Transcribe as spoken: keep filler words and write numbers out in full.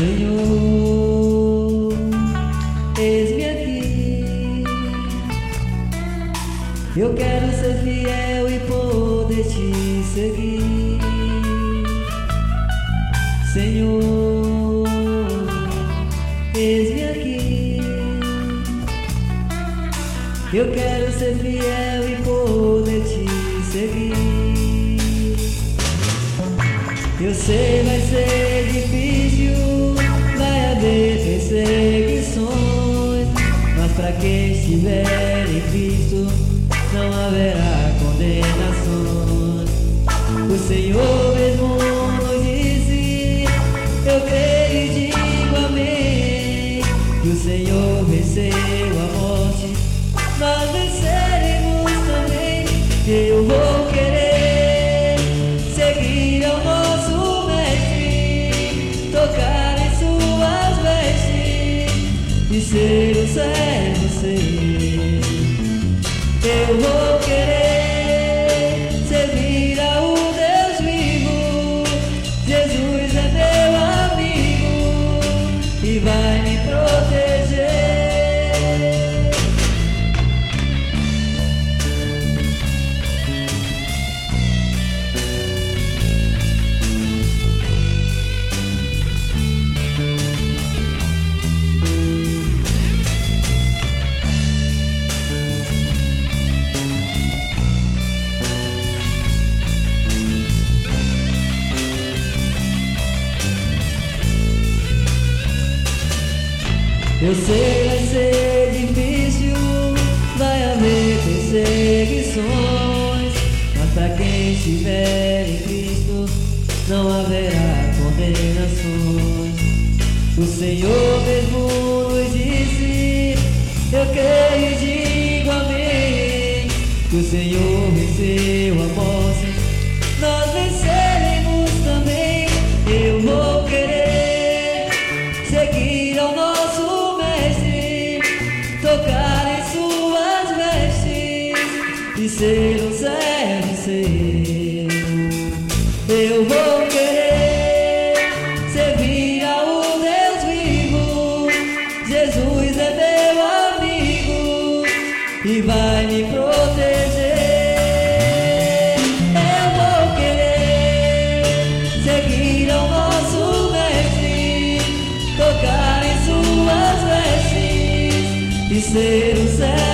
Senhor, eis-me aqui. Eu quero ser fiel e poder te seguir. Senhor, eis-me aqui. Eu quero ser fiel e poder te seguir. Eu sei, vai ser difícil, vai haver perseguições, mas pra quem estiver em Cristo não haverá condenações. O Senhor mesmo nos disse, eu creio e digo amém, que o Senhor venceu a morte, nós venceremos também. Eu vou querer seguir ao nosso Mestre, tocar em suas vestes e ser o servo seu. Eu vou querer servir ao Deus vivo, Jesus é meu amigo e vai me proteger. Eu sei, vai ser difícil, vai haver perseguições, mas pra quem estiver em Cristo não haverá condenações. O Senhor mesmo nos disse, eu creio e digo amém, que o Senhor venceu a morte, nós venceremos também. Eu vou querer seguir ao nosso tocar em suas vestes e ser um servo seu. Eu vou querer servir ao Deus vivo, Jesus é meu amigo e vai me proteger. Eu vou querer seguir ao nosso Mestre, tocar em suas vestes e ser o céu.